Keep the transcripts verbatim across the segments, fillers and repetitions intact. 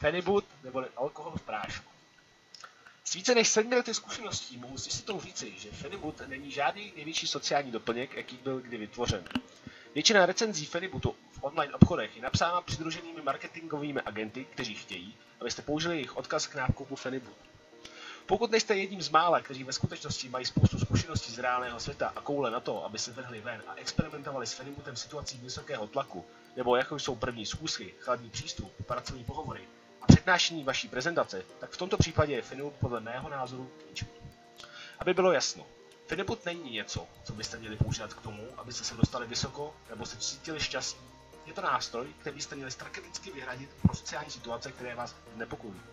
Phenibut neboli alkohol v prášku. S více než sedmi lety zkušeností mohu si s tou říci, že Phenibut není žádný největší sociální doplněk, jaký byl kdy vytvořen. Většina recenzí Phenibutu v online obchodech je napsána přidruženými marketingovými agenty, kteří chtějí, abyste použili jejich odkaz k nákupu Phenibut. Pokud nejste jedním z mála, kteří ve skutečnosti mají spoustu zkušeností z reálného světa a koule na to, aby se vrhli ven a experimentovali s Phenibutem v situacích vysokého tlaku, nebo jako jsou první schůzky, chladný přístup, pracovní pohovory a přednášení vaší prezentace, tak v tomto případě je Phenibut podle mého názoru k ničemu. Aby bylo jasno, Phenibut není něco, co byste měli používat k tomu, abyste se dostali vysoko nebo se cítili šťastní. Je to nástroj, který byste měli strategicky vyhradit pro sociální situace, které vás znepokojují.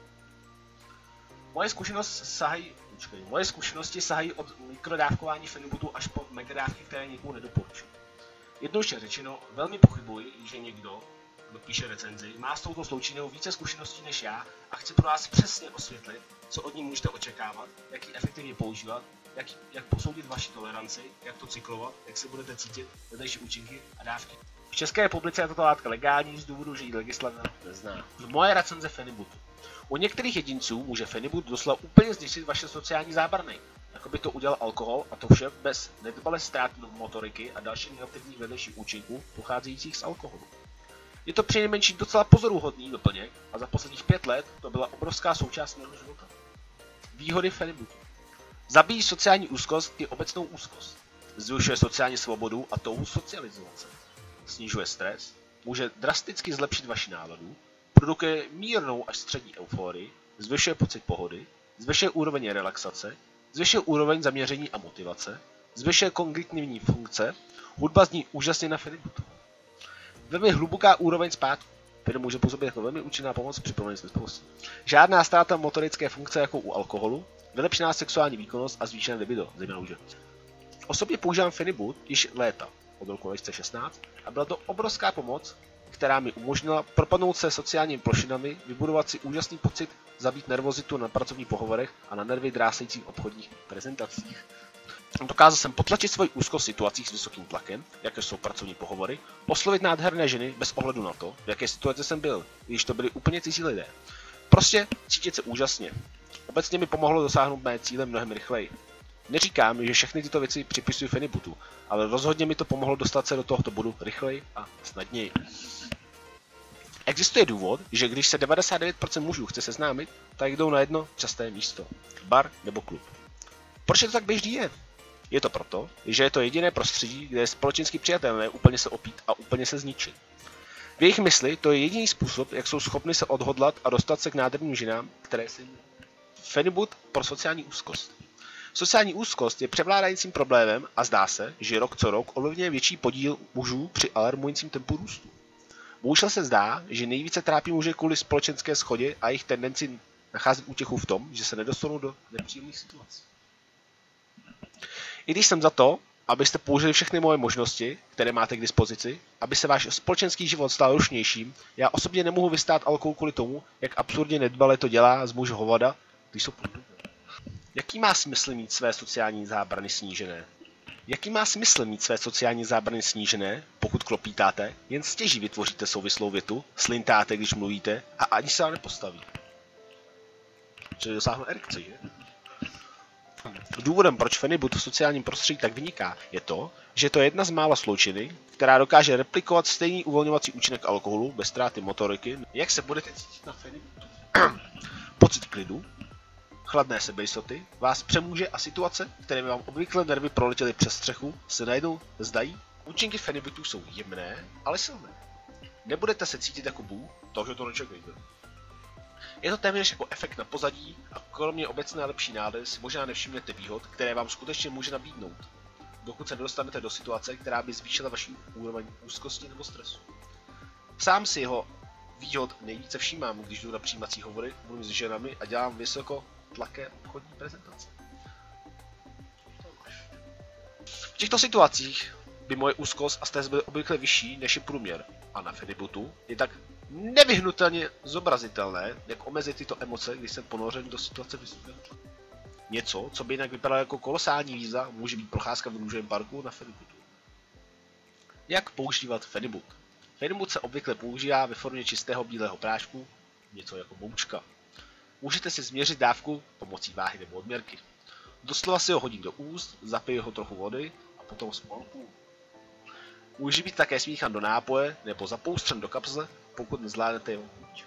Moje, zkušenost sahají, počkej, moje zkušenosti sahají od mikrodávkování Phenibutu až po megadávky, které nikomu nedoporučuji. Jednoduše řečeno, velmi pochybuji, že někdo, kdo píše recenzi, má s touto sloučinou více zkušeností než já a chci pro vás přesně osvětlit, co od ní můžete očekávat, jak ji efektivně používat, jak, jak posoudit vaši toleranci, jak to cyklovat, jak se budete cítit, vedlejší účinky a dávky. V České republice je tato látka legální z důvodu, že ji legislativa nezná. Moje recenze Phenibutu. U některých jedinců může Phenibut doslova úplně zničit vaše sociální zábrany, jako by to udělal alkohol, a to vše bez nedbalé ztráty motoriky a dalších negativních vedlejších účinků pocházejících z alkoholu. Je to přinejmenším docela pozoruhodný doplněk a za posledních pět let to byla obrovská součást mého života. Výhody Phenibutu. Zabíjí sociální úzkost i obecnou úzkost. Zvyšuje sociální svobodu a touhu socializovat se. Snižuje stres, může drasticky zlepšit vaši náladu, produkuje mírnou až střední euforii, zvyšuje pocit pohody, zvyšuje úroveň relaxace, zvyšuje úroveň zaměření a motivace, zvyšuje kognitivní funkce, hudba zní úžasně na Phenibutu. Velmi hluboká úroveň zpátku, který může působit jako velmi účinná pomoc při proměně společnosti. Žádná ztráta motorické funkce jako u alkoholu, vylepšená sexuální výkonnost a zvýšené libido, zejména u žen. Osobně používám Phenibut již léta, od roku dva tisíce šestnáct, a byla to obrovská pomoc, která mi umožnila propadnout se sociálními plošinami, vybudovat si úžasný pocit, zabít nervozitu na pracovních pohovorech a na nervy drásajících obchodních prezentacích. Dokázal jsem potlačit svoji úzkost v situacích s vysokým tlakem, jaké jsou pracovní pohovory, oslovit nádherné ženy bez ohledu na to, v jaké situaci jsem byl, když to byli úplně cizí lidé. Prostě cítit se úžasně. Obecně mi pomohlo dosáhnout mé cíle mnohem rychleji. Neříkám, že všechny tyto věci připisuji Phenibutu, ale rozhodně mi to pomohlo dostat se do tohoto bodu rychleji a snadněji. Existuje důvod, že když se devadesát devět procent mužů chce seznámit, tak jdou na jedno časté místo. Bar nebo klub. Proč to tak běžný je? Je to proto, že je to jediné prostředí, kde je společensky přijatelné úplně se opít a úplně se zničit. V jejich mysli to je jediný způsob, jak jsou schopni se odhodlat a dostat se k nádherným ženám, které si Phenibut pro sociální úzkost. Sociální úzkost je převládajícím problémem a zdá se, že rok co rok ovlivňuje větší podíl mužů při alarmujícím tempu růstu. Bohužel se zdá, že nejvíce trápí muže kvůli společenské shodě a jejich tendenci nacházet útěchu v tom, že se nedostanou do nepříjemných situací. I když jsem za to, abyste použili všechny moje možnosti, které máte k dispozici, aby se váš společenský život stal rušnějším, já osobně nemohu vystát alkohol kvůli tomu, jak absurdně nedbale to dělá z muže hovada, když jsou průdobné. Jaký má smysl mít své sociální zábrany snížené? Jaký má smysl mít své sociální zábrany snížené, pokud klopítáte, jen stěží vytvoříte souvislou větu, slintáte, když mluvíte a ani se vám nepostaví? Čili dosáhnu erekce, že? Důvodem, proč Phenibut v sociálním prostředí tak vyniká, je to, že to je jedna z mála sloučiny, která dokáže replikovat stejný uvolňovací účinek alkoholu bez ztráty motoriky. Jak se budete cítit na Phenibutu? Pocit klidu, chladné sebejistoty vás přemůže a situace, které vám obvykle nervy proletěly přes střechu, se najednou zdají. Účinky Phenibutu jsou jemné, ale silné. Nebudete se cítit jako bůh, takže to nečekejte. Je to téměř jako efekt na pozadí a kromě obecné lepší nálady si možná nevšimnete výhod, které vám skutečně může nabídnout, dokud se nedostanete do situace, která by zvýšila vaši úroveň úzkosti nebo stresu. Sám si jeho výhod nejvíce všímám, když jdu na přijímací hovory, mluvím s ženami a dělám vysoko tlaké obchodní prezentace. V těchto situacích by moje úzkost a stres byly obvykle vyšší než je průměr a na Phenibutu je tak nevyhnutelně zobrazitelné, jak omezit tyto emoce, když jsem ponořen do situace vysokého tlaku. Něco, co by jinak vypadalo jako kolosální výzva, může být procházka v růžovém parku na Phenibutu. Jak používat Phenibut? Phenibut se obvykle používá ve formě čistého bílého prášku, něco jako boučka. Můžete si změřit dávku pomocí váhy nebo odměrky. Doslova si ho hodím do úst, zapiju ho trochu vody a potom spolku. Může být také smíchan do nápoje nebo zapoustřen do kapsle, pokud nezvládnete jeho chuť.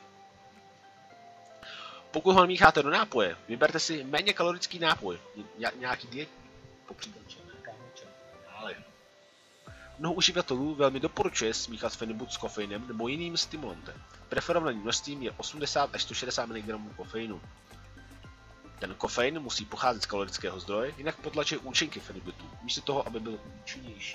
Pokud ho mícháte do nápoje, vyberte si méně kalorický nápoj, nějaký dietní, popřípadě černé kávo, černé nálev. Mnoho uživatelů velmi doporučuje smíchat Phenibut s kofeinem nebo jiným stimulantem. Preferovaným množstvím je osmdesát až sto šedesát miligramů kofeinu. Ten kofein musí pocházet z kalorického zdroje, jinak potlačuje účinky Phenibutu, místo toho, aby byl účinnější.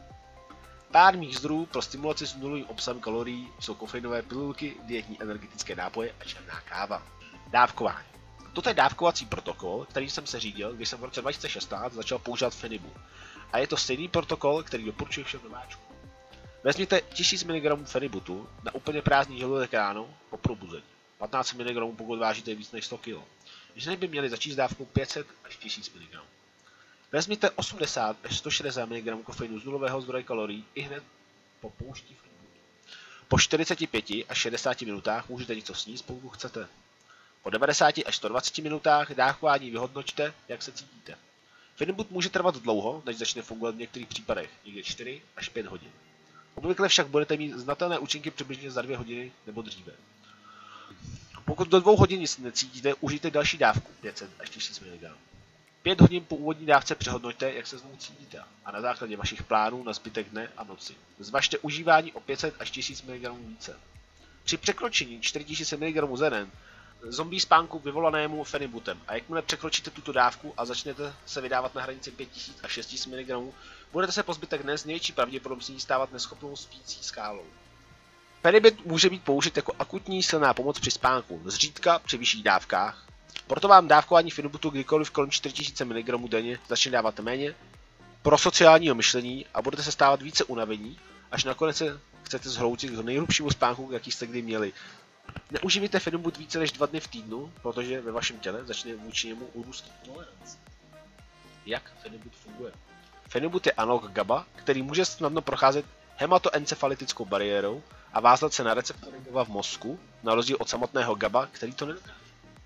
Pár mých zdrojů pro stimulaci s nulovým obsahem kalorií jsou kofeinové pilulky, dietní energetické nápoje a černá káva. Dávkování. Toto je dávkovací protokol, který jsem se řídil, když jsem v roce dva tisíce šestnáct začal používat Phenibut. A je to stejný protokol, který doporučuji všem nováčkům. Vezměte tisíc miligramů Phenibutu na úplně prázdný žaludek ráno po probuzení. patnáct miligramů, pokud vážíte víc než sto kilogramů. Ženy by měly začít s dávkou pět set až tisíc miligramů. Vezměte osmdesát až sto šedesát miligramů kofeinu z nulového zdroje kalorií i hned po použití Phenibutu. Po čtyřiceti pěti až šedesáti minutách můžete něco sníst, pokud chcete. Po devadesáti až sto dvaceti minutách dávkování vyhodnoťte, jak se cítíte. Phenibut může trvat dlouho, než začne fungovat v některých případech, někde čtyři až pět hodin. Obvykle však budete mít znatelné účinky přibližně za dvě hodiny nebo dříve. Pokud do dvou hodin nic necítíte, užijte další dávku pět set až tisíc miligramů. pět hodin po úvodní dávce přehodnoťte, jak se znovu cítíte a na základě vašich plánů na zbytek dne a noci. Zvažte užívání o pět set až tisíc miligramů více. Při překročení čtyři tisíce miligramů za den zombie spánku vyvolanému Phenibutem a jakmile překročíte tuto dávku a začnete se vydávat na hranici pět tisíc až šest tisíc miligramů, budete se po zbytek dne s největší pravděpodobností stávat neschopnou spící skálou. Phenibut může být použit jako akutní silná pomoc při spánku, zřídka při vyšších dávkách, proto vám dávkování Phenibutu kdykoliv kolem čtyři tisíce miligramů denně začne dávat méně pro sociálního myšlení a budete se stávat více unavení, až nakonec se chcete zhroutit k nejhlubšímu spánku, jaký jste kdy měli. Neužívejte Phenibut více než dva dny v týdnu, protože ve vašem těle začne vůči němu urůst tolerance. Jak Phenibut funguje? Phenibut je analog GABA, který může snadno procházet hematoencefalitickou bariérou a vázat se na receptory GABA v mozku, na rozdíl od samotného GABA, který to nedokáže.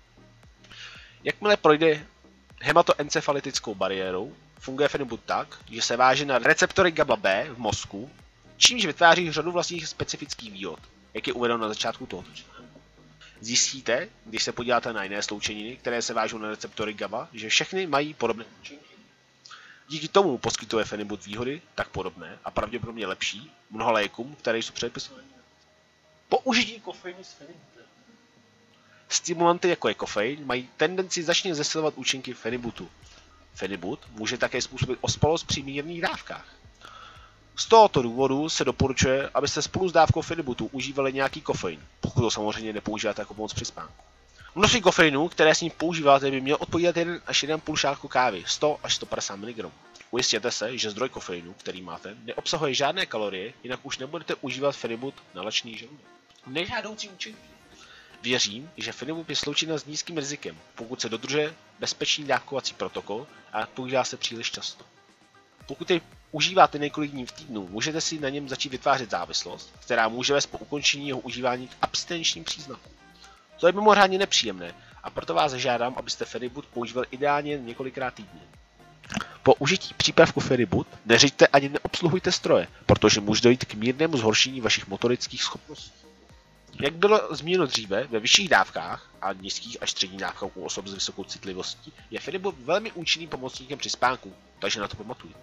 Jakmile projde hematoencefalitickou bariérou, funguje Phenibut tak, že se váže na receptory GABA B v mozku, čímž vytváří řadu vlastních specifických výhod, jak je uvedeno na začátku tohoto článku. Zjistíte, když se podíváte na jiné sloučeniny, které se vážou na receptory GABA, že všechny mají podobné účinky. Díky tomu poskytuje Phenibut výhody tak podobné a pravděpodobně lepší mnoha lékům, které jsou předepisovány. Použití kofeinu s Phenibutem. Stimulanty jako je kofein mají tendenci značně zesilovat účinky Phenibutu. Phenibut může také způsobit ospalost při mírných dávkách. Z tohoto důvodu se doporučuje, abyste spolu s dávkou Phenibutu užívali nějaký kofein, pokud to samozřejmě nepoužíváte jako pomoc při spánku. Množství kofeinu, které s ním používáte, by mělo odpovídat jeden až jeden půl šálku kávy, sto až sto padesát miligramů. Ujistěte se, že zdroj kofeinu, který máte, neobsahuje žádné kalorie, jinak už nebudete užívat Phenibut na lačný žaludek. Nežádoucí účinky. Věřím, že Phenibut je sloučena s nízkým rizikem, pokud se dodržuje bezpečný dávkovací protokol a používá se příliš často. Pokud jej užíváte několik dní v týdnu, můžete si na něm začít vytvářet závislost, která může vést po ukončení jeho užívání k abstinenčním příznakům. To je mimořádně nepříjemné a proto vás žádám, abyste Phenibut používal ideálně několikrát týdně. Po užití přípravku Phenibut neřiďte ani neobsluhujte stroje, protože může dojít k mírnému zhoršení vašich motorických schopností. Jak bylo zmíněno dříve, ve vyšších dávkách a nízkých až středních dávkách u osob s vysokou citlivostí je Phenibut velmi účinným pomocníkem při spánku, takže na to pamatujte.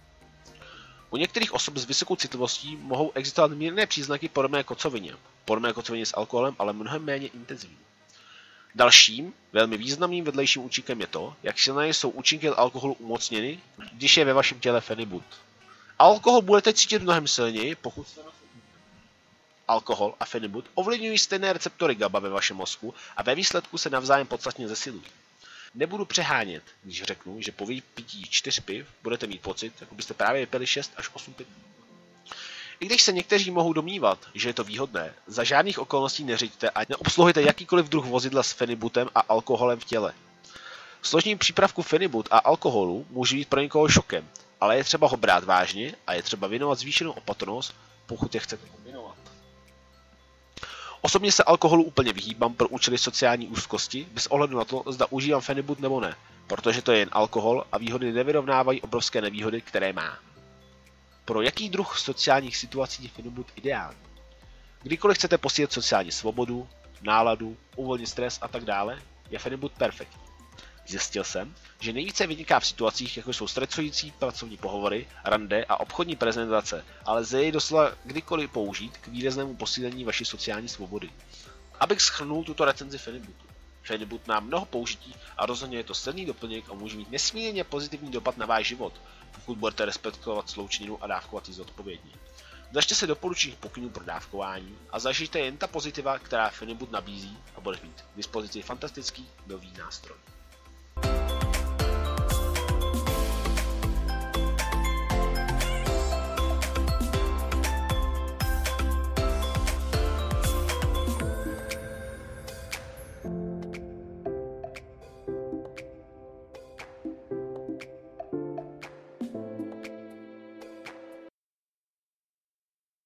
U některých osob s vysokou citlivostí mohou existovat mírné příznaky podobné kocovině, podobné kocovině s alkoholem, ale mnohem méně intenzivní. Dalším, velmi významným vedlejším účinkem je to, jak silné jsou účinky alkoholu umocněny, když je ve vašem těle Phenibut. Alkohol budete cítit mnohem silněji, pokud se alkohol a Phenibut ovlivňují stejné receptory GABA ve vašem mozku a ve výsledku se navzájem podstatně zesilují. Nebudu přehánět, když řeknu, že po vypití čtyř piv budete mít pocit, jako byste právě vypili šest až osm piv. I když se někteří mohou domnívat, že je to výhodné, za žádných okolností neřiďte a neobsluhujte jakýkoliv druh vozidla s Phenibutem a alkoholem v těle. Složení přípravku Phenibut a alkoholu může být pro někoho šokem, ale je třeba ho brát vážně a je třeba věnovat zvýšenou opatrnost, pokud je chcete kombinovat. Osobně se alkoholu úplně vyhýbám pro účely sociální úzkosti, bez ohledu na to, zda užívám Phenibut nebo ne, protože to je jen alkohol a výhody nevyrovnávají obrovské nevýhody, které má. Pro jaký druh sociálních situací je Phenibut ideální? Kdykoliv chcete posílit sociální svobodu, náladu, uvolnit stres a tak dále, je Phenibut perfektní. Zjistil jsem, že nejvíce vyniká v situacích, jako jsou stresující pracovní pohovory, rande a obchodní prezentace, ale lze jej doslova kdykoliv použít k výraznému posílení vaší sociální svobody. Abych shrnul tuto recenzi Phenibutu. Phenibut má mnoho použití a rozhodně je to silný doplněk a může mít nesmírně pozitivní dopad na váš život, pokud budete respektovat sloučeninu a dávkovat ji zodpovědně. Držte se doporučených pokynů pro dávkování a zažijte jen ta pozitiva, která Phenibut nabízí a bude mít k dispozici fantastický nový nástroj.